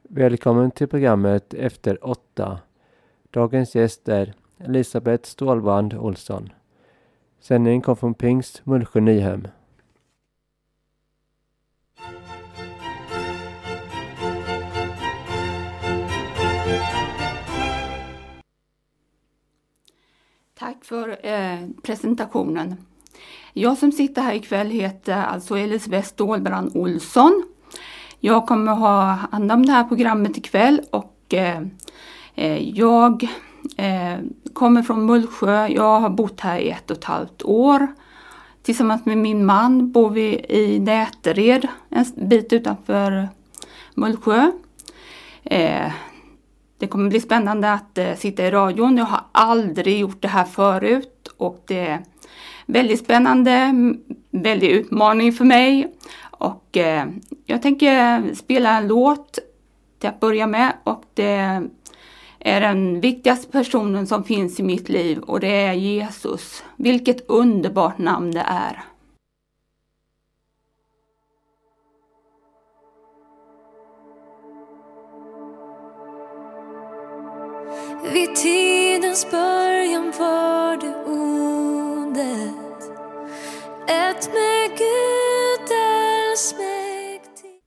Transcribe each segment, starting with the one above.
Välkommen till programmet Efter 8. Dagens gäst är Elisabeth Stålbrand Olsson. Sändningen kom från Pingst, Mullsjö, Nyhem. Tack för presentationen. Jag som sitter här ikväll heter alltså Elisabeth Stålbrand Olsson. Jag kommer ha hand om det här programmet ikväll och jag kommer från Mullsjö. Jag har bott här i 1,5 år. Tillsammans med min man bor vi i Nätered, en bit utanför Mullsjö. Det kommer bli spännande att sitta i radion. Jag har aldrig gjort det här förut och det är väldigt spännande, väldigt utmaning för mig. Och jag tänker spela en låt till att börja med och det är den viktigaste personen som finns i mitt liv och det är Jesus. Vilket underbart namn det är. Vid tidens början var det ordet, ett med Gud allsmäktig.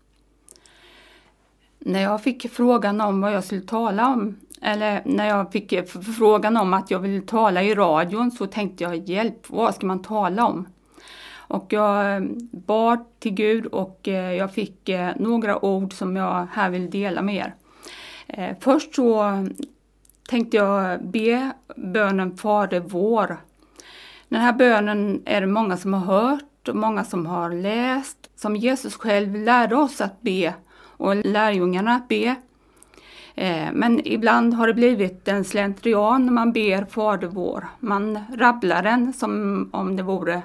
När jag fick frågan om vad jag skulle tala om, eller när jag fick frågan om att jag ville tala i radion så tänkte jag, hjälp, vad ska man tala om? Och jag bad till Gud och jag fick några ord som jag här vill dela med er. Först så tänkte jag be bönen Fader vår. Den här bönen är det många som har hört och många som har läst. Som Jesus själv lärde oss att be och lärjungarna att be. Men ibland har det blivit en slentrian när man ber Fader vår. Man rabblar den som om det vore,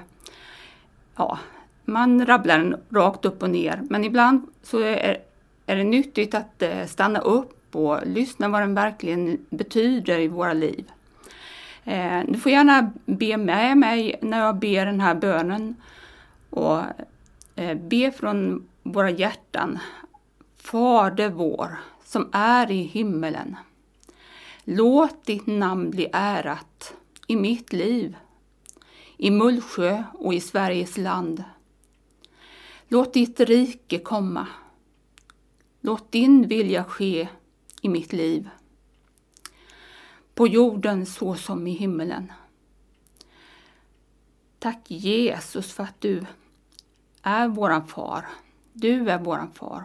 man rabblar den rakt upp och ner. Men ibland så är det nyttigt att stanna upp och lyssna vad den verkligen betyder i våra liv. Du får gärna be med mig när jag ber den här bönen och be från våra hjärtan. Fader vår som är i himmelen. Låt ditt namn bli ärat i mitt liv, i Mullsjö och i Sveriges land. Låt ditt rike komma. Låt din vilja ske i mitt liv. På jorden så som i himmelen. Tack Jesus för att du är våran far. Du är våran far.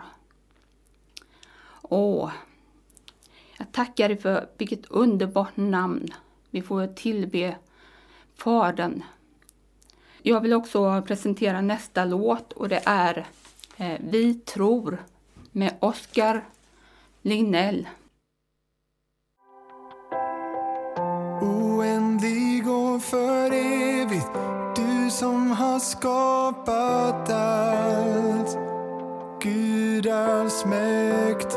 Jag tackar dig för vilket underbart namn vi får tillbe Fadern. Jag vill också presentera nästa låt och det är Vi tror med Oskar Lignell. Oändlig och för evigt, du som har skapat allt, Gud allsmäktig.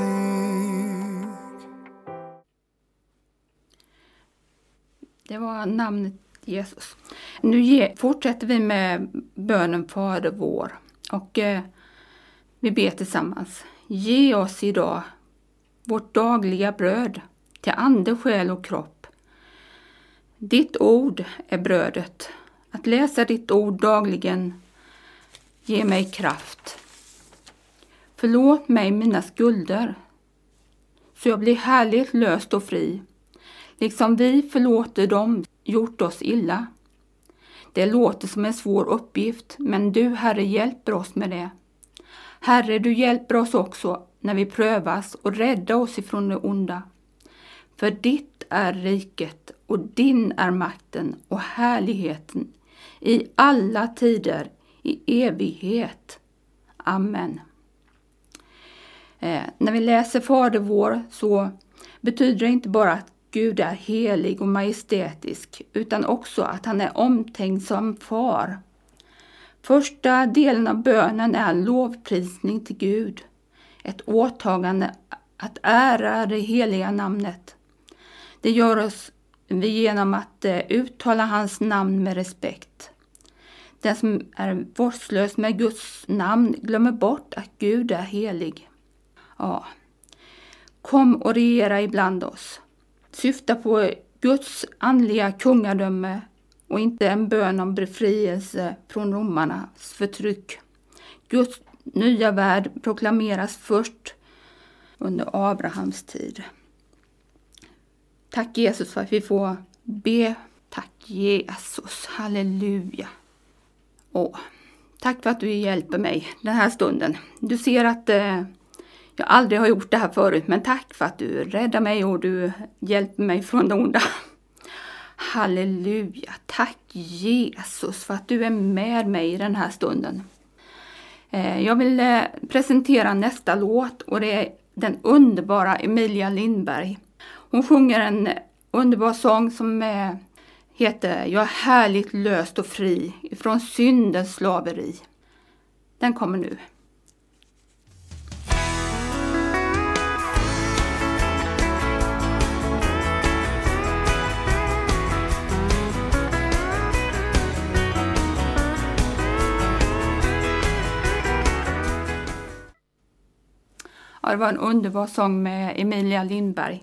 Det var namnet Jesus. Nu fortsätter vi med bönen Fader vår och vi ber tillsammans. Ge oss idag vårt dagliga bröd till ande, själ och kropp. Ditt ord är brödet. Att läsa ditt ord dagligen ger mig kraft. Förlåt mig mina skulder så jag blir härligt löst och fri. Liksom vi förlåter dem gjort oss illa. Det låter som en svår uppgift, men du, Herre, hjälper oss med det. Herre, du hjälper oss också när vi prövas och rädda oss ifrån det onda. För ditt är riket och din är makten och härligheten i alla tider, i evighet. Amen. När vi läser Fader vår så betyder det inte bara att Gud är helig och majestätisk utan också att han är omtänksam far. Första delen av bönen är en lovprisning till Gud. Ett åtagande att ära det heliga namnet. Det gör vi genom att uttala hans namn med respekt. Den som är vårdslös med Guds namn glömmer bort att Gud är helig. Ja, Kom och regera ibland oss. Syfta på Guds andliga kungadöme och inte en bön om befrielse från romarnas förtryck. Guds nya värld proklameras först under Abrahams tid. Tack Jesus för att vi får be. Tack Jesus, halleluja. Tack för att du hjälper mig den här stunden. Du ser att jag aldrig har gjort det här förut, men tack för att du räddar mig och du hjälper mig från det onda. Halleluja, tack Jesus för att du är med mig i den här stunden. Jag vill presentera nästa låt och det är den underbara Emilia Lindberg. Hon sjunger en underbar sång som heter Jag är härligt löst och fri ifrån syndens slaveri. Den kommer nu. Ja, det var en underbar sång med Emilia Lindberg.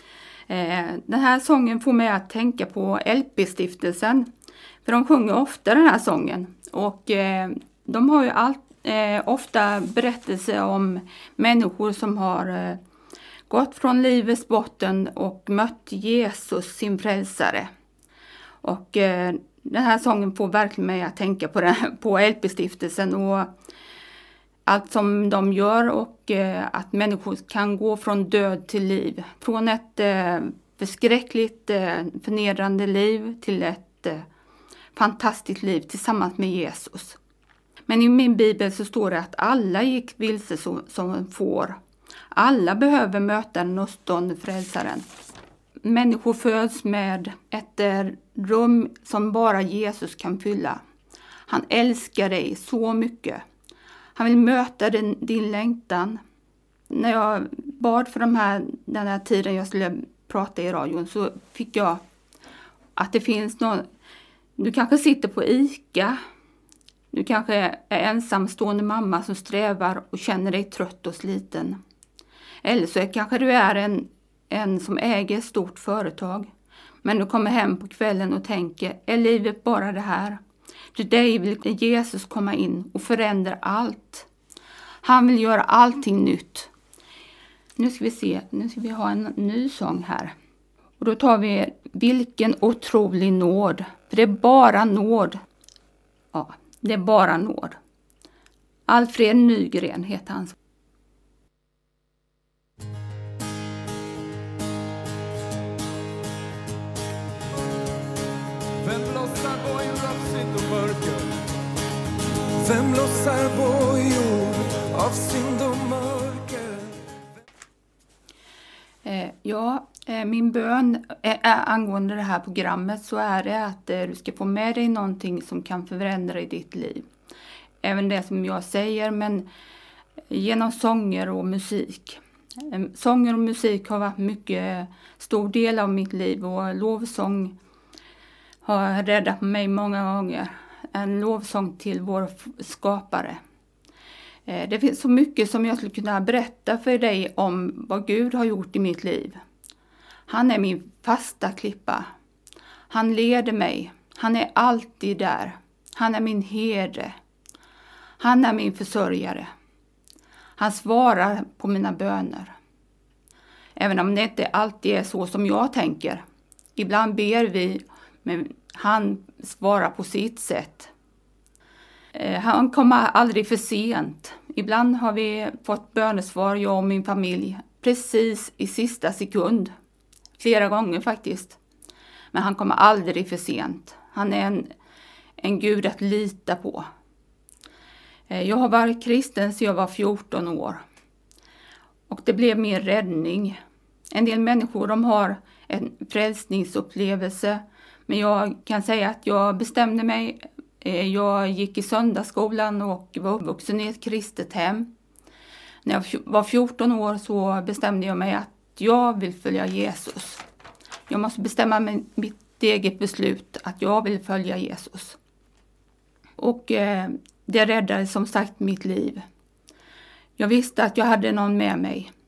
Den här sången får mig att tänka på LP-stiftelsen. För de sjunger ofta den här sången. Och de har ju ofta berättelser om människor som har gått från livets botten och mött Jesus, sin frälsare. Och den här sången får verkligen mig att tänka på LP-stiftelsen och allt som de gör och att människor kan gå från död till liv. Från ett förskräckligt förnedrande liv till ett fantastiskt liv tillsammans med Jesus. Men i min bibel så står det att alla gick vilse som får. Alla behöver möta den uppståndne frälsaren. Människor föds med ett rum som bara Jesus kan fylla. Han älskar dig så mycket. Han vill möta din längtan. När jag bad för den här tiden jag skulle prata i radion så fick jag att det finns någon. Du kanske sitter på ICA. Du kanske är ensamstående mamma som strävar och känner dig trött och sliten. Eller så kanske du är en som äger ett stort företag. Men du kommer hem på kvällen och tänker, är livet bara det här? Till dig vill Jesus komma in och förändra allt. Han vill göra allting nytt. Nu ska vi se, nu ska vi ha en ny sång här. Och då tar vi Vilken otrolig nåd. För det är bara nåd. Ja, det är bara nåd. Alfred Nygren heter han. Vem lossar bojor av synd och mörker? Vem lossar bojor av synd och mörker? Min bön angående det här programmet så är det att du ska få med dig någonting som kan förändra i ditt liv. Även det som jag säger, men genom sånger och musik. Sånger och musik har varit mycket stor del av mitt liv och lovsång har räddat mig många gånger. En lovsång till vår skapare. Det finns så mycket som jag skulle kunna berätta för dig om vad Gud har gjort i mitt liv. Han är min fasta klippa. Han leder mig. Han är alltid där. Han är min herde. Han är min försörjare. Han svarar på mina böner. Även om det inte alltid är så som jag tänker. Ibland ber vi, men han svarar på sitt sätt. Han kommer aldrig för sent. Ibland har vi fått bönesvar, jag och min familj, precis i sista sekund. Flera gånger faktiskt. Men han kommer aldrig för sent. Han är en Gud att lita på. Jag har varit kristen sedan jag var 14 år. Och det blev min räddning. En del människor de har en frälsningsupplevelse. Men jag kan säga att jag bestämde mig. Jag gick i söndagsskolan och var uppvuxen i ett kristet hem. När jag var 14 år så bestämde jag mig att jag vill följa Jesus. Jag måste bestämma mitt eget beslut att jag vill följa Jesus. Och det räddade som sagt mitt liv. Jag visste att jag hade någon med mig.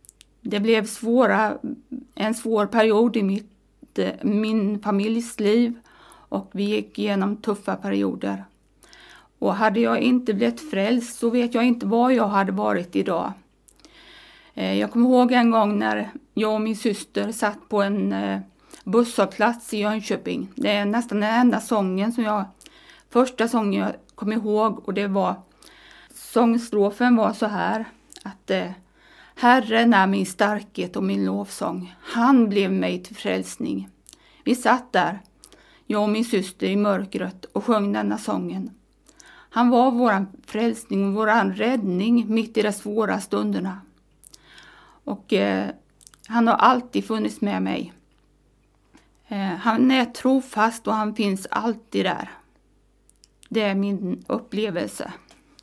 det blev en svår period i min familjs liv, och vi gick igenom tuffa perioder. Och hade jag inte blivit frälst så vet jag inte vad jag hade varit idag. Jag kommer ihåg en gång när jag och min syster satt på en busshållplats i Jönköping. Det är nästan den enda första sången jag kommer ihåg, och det var, sångstrofen var så här, att Herren är min starkhet och min lovsång. Han blev mig till frälsning. Vi satt där, jag och min syster i mörkret, och sjöng denna sången. Han var våran frälsning och våran räddning mitt i de svåra stunderna. Och han har alltid funnits med mig. Han är trofast och han finns alltid där. Det är min upplevelse.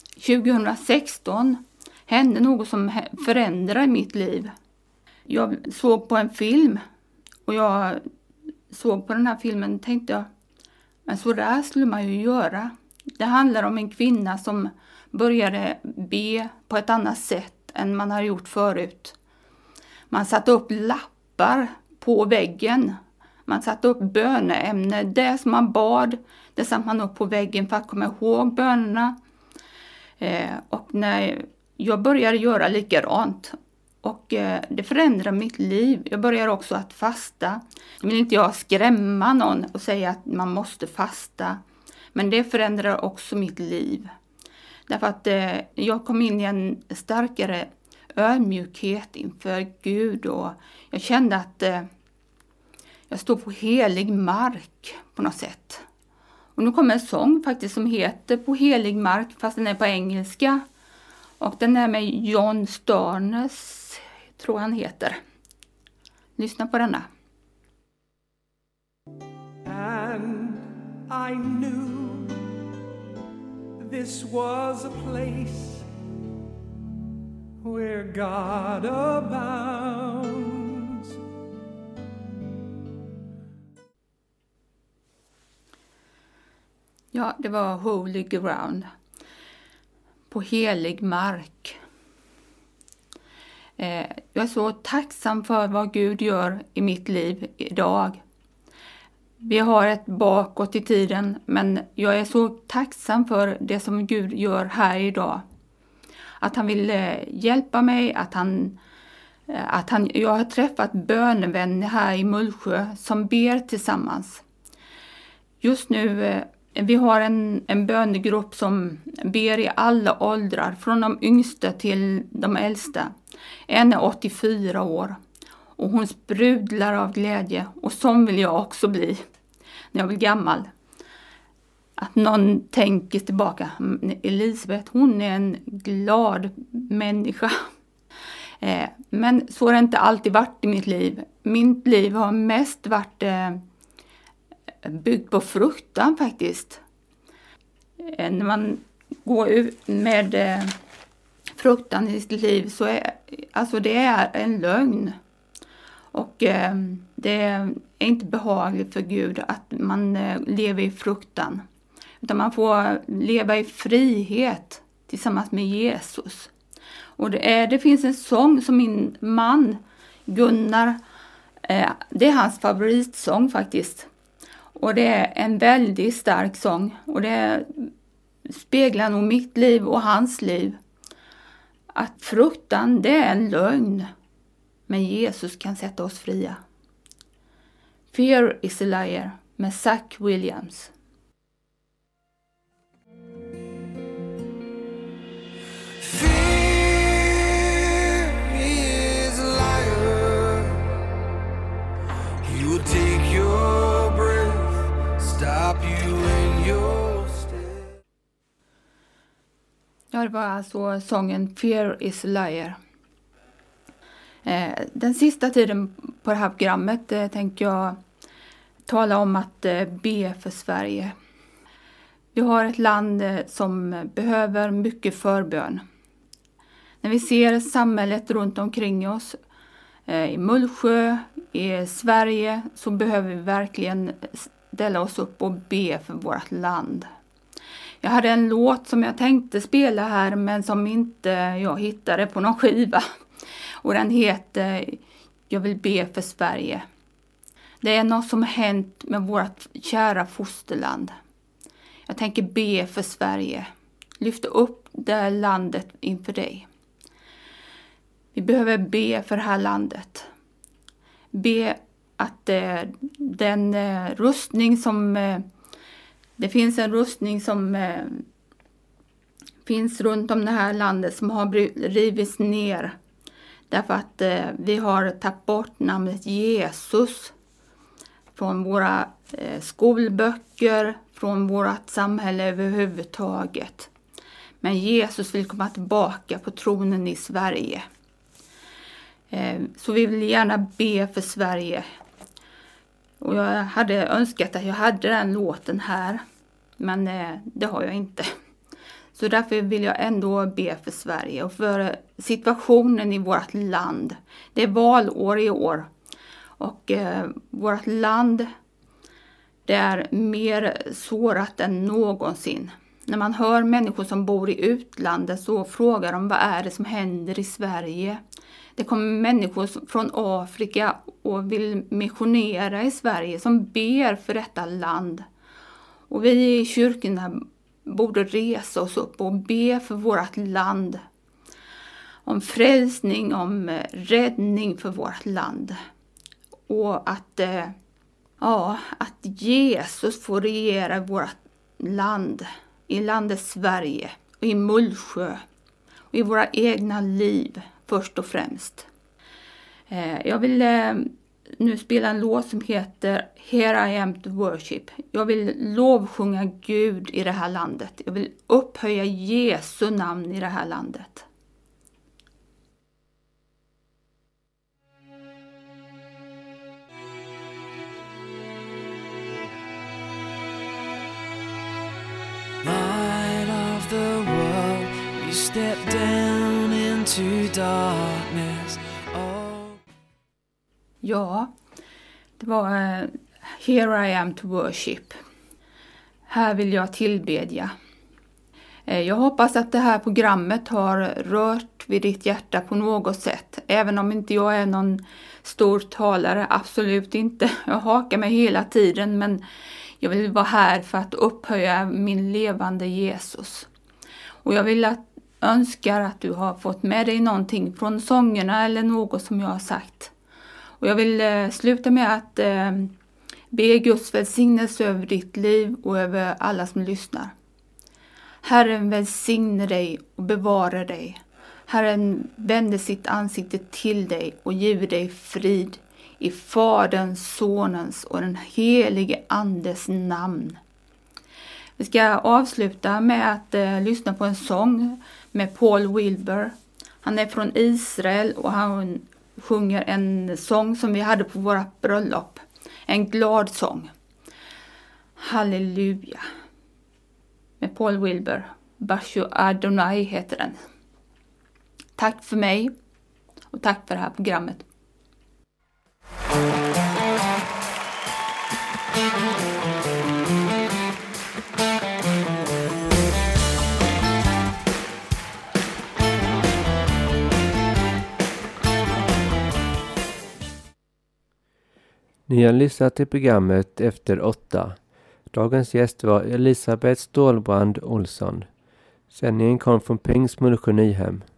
2016 hände något som förändrade mitt liv. Jag såg på en film, och jag såg på den här filmen och tänkte jag, men så där skulle man ju göra. Det handlar om en kvinna som började be på ett annat sätt än man har gjort förut. Man satte upp lappar på väggen. Man satte upp böneämne. Det som man bad, det satte man upp på väggen för att komma ihåg bönerna. Och när jag började göra likadant. Och det förändrade mitt liv. Jag började också att fasta. Nu vill inte jag skrämma någon och säga att man måste fasta. Men det förändrar också mitt liv. Därför att jag kom in i en starkare ödmjukhet inför Gud. Och jag kände att jag stod på helig mark på något sätt. Och nu kommer en sång faktiskt som heter På helig mark, fast den är på engelska. Och den är med John Starnes, tror han heter. Lyssna på denna. And I knew this was a place where God abounds. Ja, det var Holy Ground. På helig mark. Jag är så tacksam för vad Gud gör i mitt liv idag. Vi har ett bakåt i tiden, men jag är så tacksam för det som Gud gör här idag. Att han vill hjälpa mig, jag har träffat bönevänner här i Mullsjö som ber tillsammans. Just nu, vi har en bönegrupp som ber i alla åldrar, från de yngsta till de äldsta. En är 84 år och hon sprudlar av glädje, och som vill jag också bli när jag blir gammal. Att någon tänker tillbaka, Elisabeth, hon är en glad människa. Men så har det inte alltid varit i mitt liv. Mitt liv har mest varit byggt på fruktan faktiskt. När man går ut med fruktan i sitt liv så är det är en lögn. Och det är inte behagligt för Gud att man lever i fruktan. Utan man får leva i frihet tillsammans med Jesus. Och det finns en sång som min man Gunnar, det är hans favoritsång faktiskt. Och det är en väldigt stark sång. Och det speglar nog mitt liv och hans liv. Att fruktan, det är en lögn. Men Jesus kan sätta oss fria. Fear is a liar med Zach Williams. Fear is a liar. He will take your breath, stop you in your stead. Ja, det var alltså sången Fear is a liar. Den sista tiden på det här programmet tänker jag tala om att be för Sverige. Vi har ett land som behöver mycket förbön. När vi ser samhället runt omkring oss, i Mullsjö, i Sverige, så behöver vi verkligen ställa oss upp och be för vårt land. Jag hade en låt som jag tänkte spela här, men som inte jag hittade på någon skiva. Och den heter Jag vill be för Sverige. Det är något som har hänt med vårt kära fosterland. Jag tänker be för Sverige. Lyfta upp det här landet inför dig. Vi behöver be för det här landet. Be att den rustning som... Det finns en rustning som finns runt om det här landet som har rivits ner. Därför att vi har tagit bort namnet Jesus från våra skolböcker, från vårt samhälle överhuvudtaget. Men Jesus vill komma tillbaka på tronen i Sverige. Så vi vill gärna be för Sverige. Och jag hade önskat att jag hade den låten här. Men det har jag inte. Så därför vill jag ändå be för Sverige och för situationen i vårt land. Det är valår i år. Och vårt land, det är mer sårat än någonsin. När man hör människor som bor i utlandet så frågar de vad är det som händer i Sverige. Det kommer människor från Afrika och vill missionera i Sverige som ber för detta land. Och vi i kyrkorna borde resa oss upp och be för vårt land. Om frälsning, om räddning för vårt land. Och att Jesus får regera i vårt land. I landet Sverige och i Mullsjö. Och i våra egna liv först och främst. Jag vill nu spela en låt som heter Here I am to worship. Jag vill lovsjunga Gud i det här landet. Jag vill upphöja Jesu namn i det här landet. Light of the world, you step down into darkness. Ja, det var Here I am to worship. Här vill jag tillbedja. Jag hoppas att det här programmet har rört vid ditt hjärta på något sätt. Även om inte jag är någon stor talare, absolut inte. Jag hakar mig hela tiden, men jag vill vara här för att upphöja min levande Jesus. Och jag vill önskar att du har fått med dig någonting från sångerna eller något som jag har sagt. Och jag vill sluta med att be Guds välsignelse över ditt liv och över alla som lyssnar. Herren välsigne dig och bevara dig. Herren vänder sitt ansikte till dig och ger dig frid i Faderns, Sonens och den helige Andes namn. Vi ska avsluta med att lyssna på en sång med Paul Wilbur. Han är från Israel och han sjunger en sång som vi hade på våra bröllop. En glad sång. Halleluja. Med Paul Wilbur. Bashu Adonai heter den. Tack för mig och tack för det här programmet. Ni har lyssnat till programmet Efter 8. Dagens gäst var Elisabeth Stålbrand Olsson. Sändningen kom från Pingst Mullsjö Nyhem.